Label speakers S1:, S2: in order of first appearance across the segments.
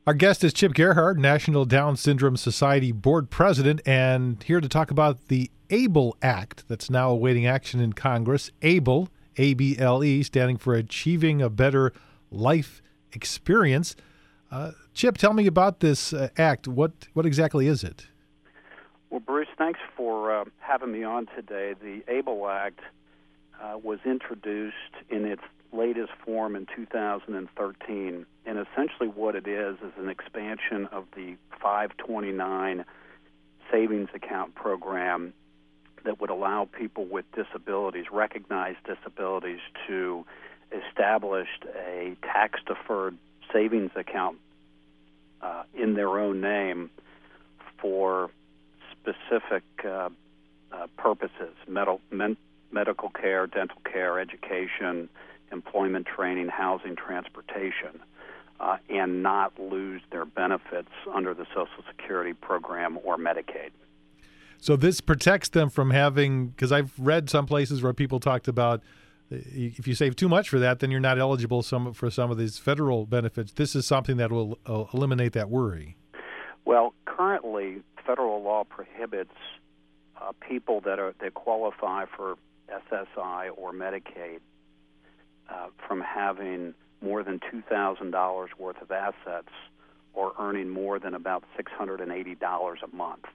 S1: Our guest is Chip Gerhardt, National Down Syndrome Society Board President, and here to talk about the ABLE Act that's now awaiting action in Congress. ABLE, A-B-L-E, standing for Achieving a Better Life Experience. Chip, tell me about this act. What exactly is it?
S2: Well, Bruce, thanks for having me on today. The ABLE Act was introduced in its latest form in 2013, and essentially what it is an expansion of the 529 savings account program that would allow people with disabilities, recognized disabilities, to establish a tax-deferred savings account in their own name for specific purposes: medical care, dental care, education, employment training, housing, transportation, and not lose their benefits under the Social Security program or Medicaid.
S1: So this protects them from having, because I've read some places where people talked about if you save too much for that, then you're not eligible for some of these federal benefits. This is something that will eliminate that worry.
S2: Well, currently, federal law prohibits people that qualify for SSI or Medicaid from having more than $2,000 worth of assets or earning more than about $680 a month.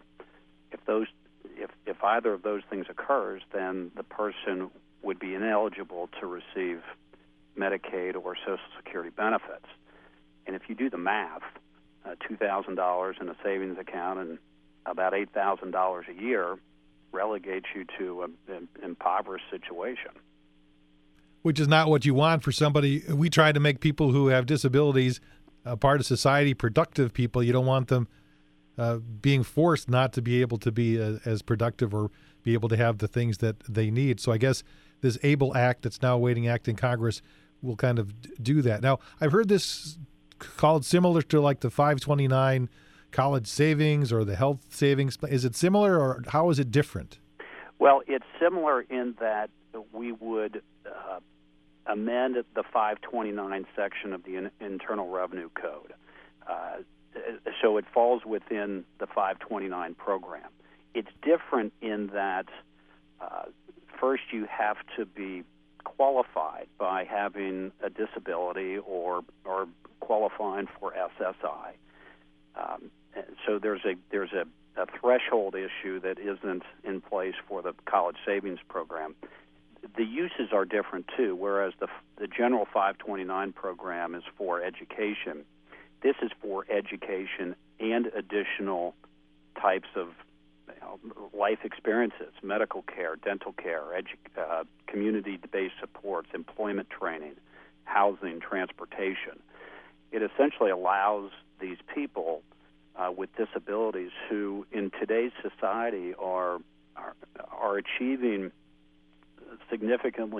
S2: If either of those things occurs, then the person would be ineligible to receive Medicaid or Social Security benefits. And if you do the math, $2,000 in a savings account and about $8,000 a year relegates you to an impoverished situation.
S1: Which is not what you want for somebody. We try to make people who have disabilities a part of society, productive people. You don't want them being forced not to be able to be as productive or be able to have the things that they need. So I guess this ABLE Act that's now awaiting act in Congress will kind of do that. Now, I've heard this called similar to like the 529 college savings or the health savings. Is it similar, or how is it different?
S2: Well, it's similar in that we would amend the 529 section of the Internal Revenue Code. So it falls within the 529 program. It's different in that first you have to be qualified by having a disability or qualifying for SSI. So there's a threshold issue that isn't in place for the college savings program. The uses are different too. Whereas the general 529 program is for education, this is for education and additional types of life experiences: medical care, dental care, community-based supports, employment training, housing, transportation. It essentially allows these people with disabilities who, in today's society, are achieving significant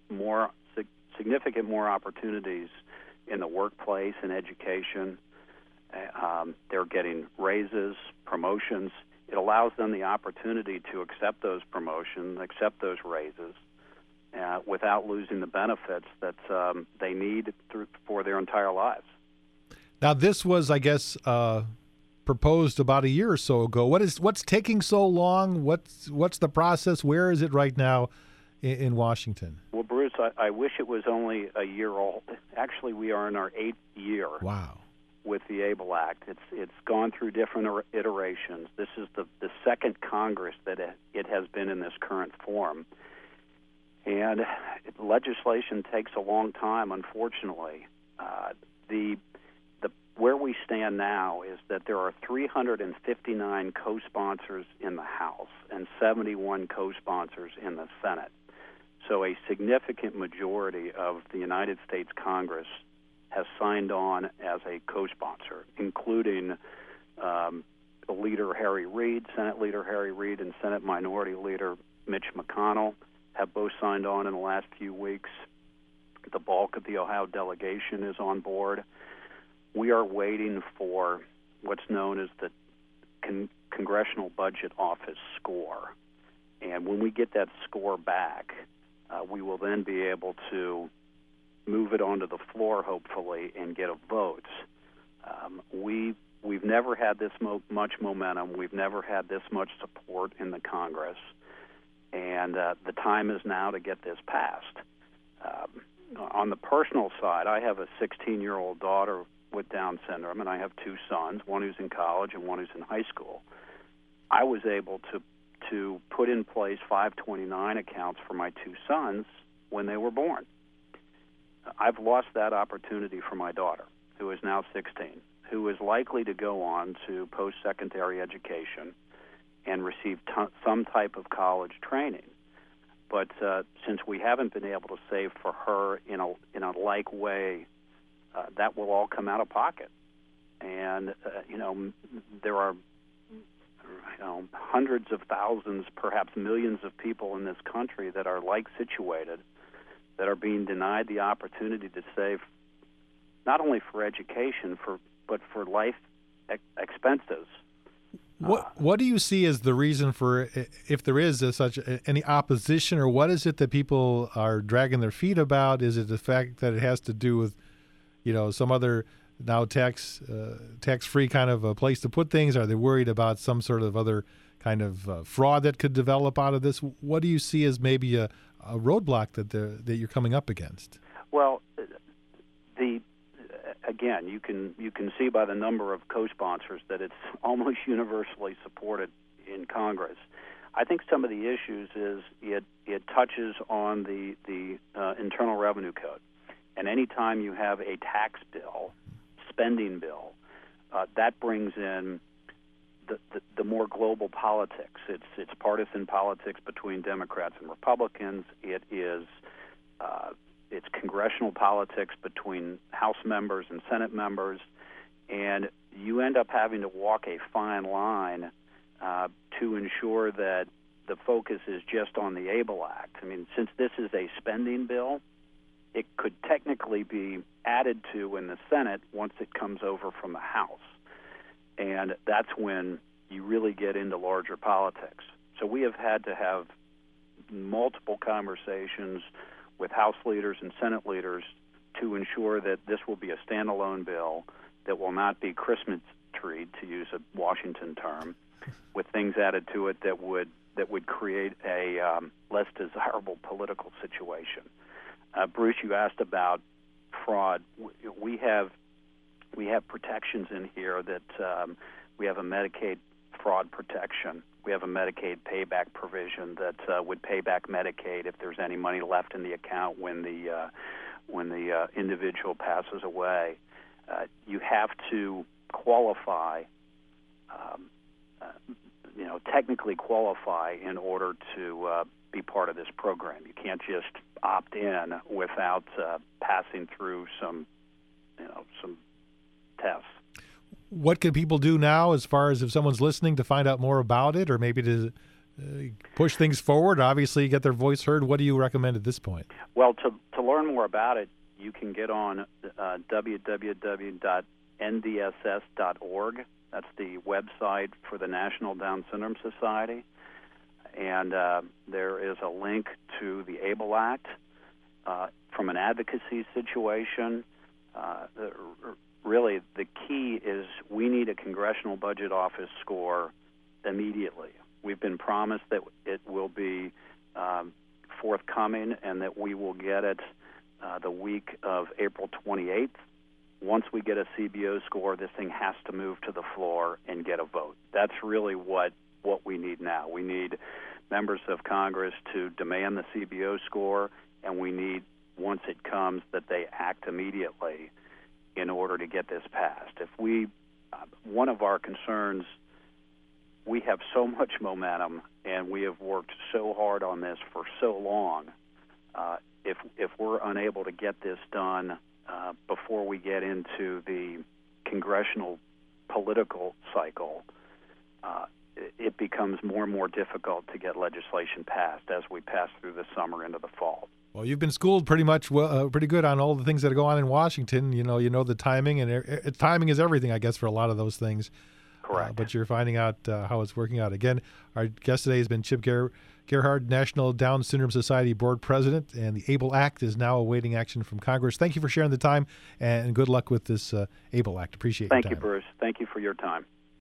S2: more opportunities in the workplace and education. They're getting raises, promotions. It allows them the opportunity to accept those promotions, accept those raises, without losing the benefits that they need for their entire lives.
S1: Now, this was, I guess, proposed about a year or so ago. What's taking so long? What's the process? Where is it right now in Washington?
S2: Well, Bruce, I wish it was only a year old. Actually, we are in our 8th year.
S1: Wow.
S2: With the ABLE Act. It's gone through different iterations. This is the second Congress that it has been in this current form. And legislation takes a long time, unfortunately. Where we stand now is that there are 359 co-sponsors in the House and 71 co-sponsors in the Senate. So a significant majority of the United States Congress has signed on as a co-sponsor, including Leader Harry Reid, Senate Leader Harry Reid, and Senate Minority Leader Mitch McConnell have both signed on in the last few weeks. The bulk of the Ohio delegation is on board. We are waiting for what's known as the Congressional Budget Office score. And when we get that score back, we will then be able to move it onto the floor, hopefully, and get a vote. We never had this much momentum. We've never had this much support in the Congress, and the time is now to get this passed. On the personal side, I have a 16-year-old daughter with Down syndrome, and I have two sons, one who's in college and one who's in high school. I was able to put in place 529 accounts for my two sons when they were born. I've lost that opportunity for my daughter, who is now 16, who is likely to go on to post-secondary education and receive some type of college training. But since we haven't been able to save for her in a like way, that will all come out of pocket. And there are hundreds of thousands, perhaps millions of people in this country that are like situated, that are being denied the opportunity to save not only for education, but for life expenses.
S1: What do you see as the reason for, if there is such any opposition, or what is it that people are dragging their feet about? Is it the fact that it has to do with, some other now tax-free kind of a place to put things? Are they worried about some sort of other kind of fraud that could develop out of this? What do you see as maybe a roadblock that you're coming up against?
S2: Well, again, you can see by the number of co-sponsors that it's almost universally supported in Congress. I think some of the issues is it touches on the Internal Revenue Code, and any time you have a tax bill, spending bill, that brings in the more global politics. It's partisan politics between Democrats and Republicans. It's congressional politics between House members and Senate members, and you end up having to walk a fine line to ensure that the focus is just on the ABLE Act. I mean, since this is a spending bill, it could technically be added to in the Senate once it comes over from the House, and that's when you really get into larger politics. So we have had to have multiple conversations with House leaders and Senate leaders to ensure that this will be a standalone bill that will not be Christmas treed, to use a Washington term, with things added to it that would create a less desirable political situation. Bruce, you asked about fraud. We have protections in here that we have a Medicaid fraud protection. We have a Medicaid payback provision that would pay back Medicaid if there's any money left in the account when the individual passes away. You have to qualify, technically qualify in order to be part of this program. You can't just opt in without passing through some tests.
S1: What can people do now, as far as if someone's listening, to find out more about it, or maybe to push things forward, obviously get their voice heard? What do you recommend at this point?
S2: Well, to learn more about it, you can get on www.ndss.org. That's the website for the National Down Syndrome Society. And there is a link to the ABLE Act from an advocacy situation. Really, the key is we need a Congressional Budget Office score immediately. We've been promised that it will be forthcoming and that we will get it the week of April 28th. Once we get a CBO score, this thing has to move to the floor and get a vote. That's really what we need now. We need members of Congress to demand the CBO score, and we need, once it comes, that they act immediately in order to get this passed. One of our concerns, we have so much momentum and we have worked so hard on this for so long. If we're unable to get this done before we get into the congressional political cycle, it becomes more and more difficult to get legislation passed as we pass through the summer into the fall.
S1: Well, you've been schooled pretty good on all the things that go on in Washington. You know the timing, and timing is everything, I guess, for a lot of those things.
S2: Correct.
S1: But you're finding out how it's working out. Again, our guest today has been Chip Gerhard, National Down Syndrome Society Board President, and the ABLE Act is now awaiting action from Congress. Thank you for sharing the time, and good luck with this ABLE Act. Appreciate your time.
S2: Thank you, Bruce. Thank you for your time.